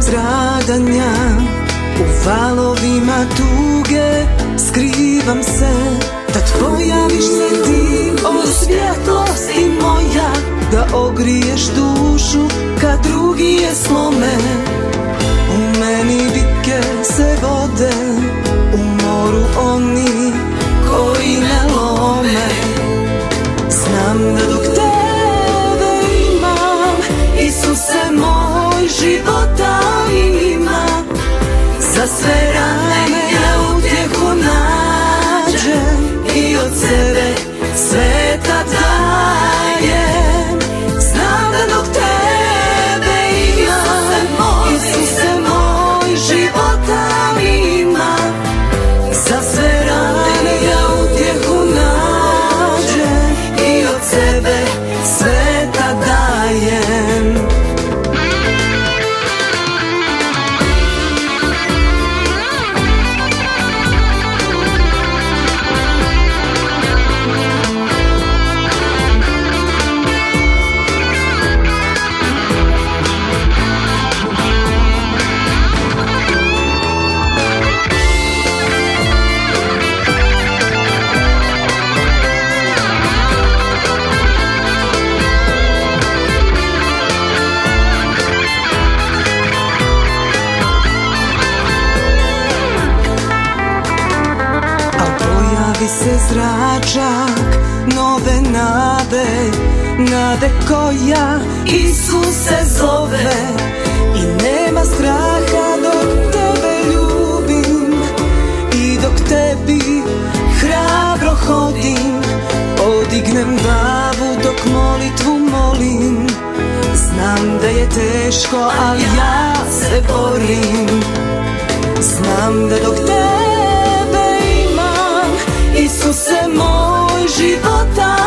stradanja, u valovima tuge skrivam se. Tad pojaviš se ti, o svjetlosti moja, da ogriješ dušu kad drugi je slome. U meni bitke se vode, u moru oni koji ne lome. Znam da dok tebe imam, Isuse moj, života ima. Za sve rane ja utjehu nađem i od sebe sveta dajem. Znam da dok tebe imam, Isuse moj, života ima. Za sve rane ja utjehu nađem i od sebe sveta dajem. Se zračak nove nade, nade koja Isuse zove. I nema straha dok tebe ljubim i dok tebi hrabro hodim. Podignem glavu dok molitvu molim. Znam da je teško, ali ja se borim. Znam da dok tebe Isuse moj, života